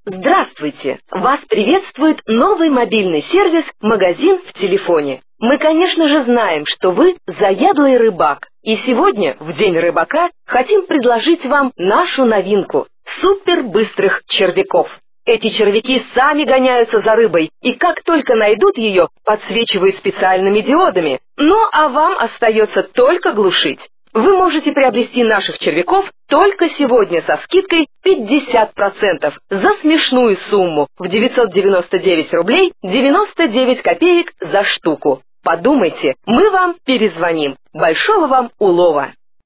Здравствуйте! Вас приветствует новый мобильный сервис «Магазин в телефоне». Мы, конечно же, знаем, что вы заядлый рыбак. И сегодня, в День рыбака, хотим предложить вам нашу новинку – супербыстрых червяков. Эти червяки сами гоняются за рыбой, и как только найдут ее, подсвечивают специальными диодами. Ну, а вам остается только глушить. Вы можете приобрести наших червяков только сегодня со скидкой 50% за смешную сумму в 999 рублей 99 копеек за штуку. Подумайте, мы вам перезвоним. Большого вам улова!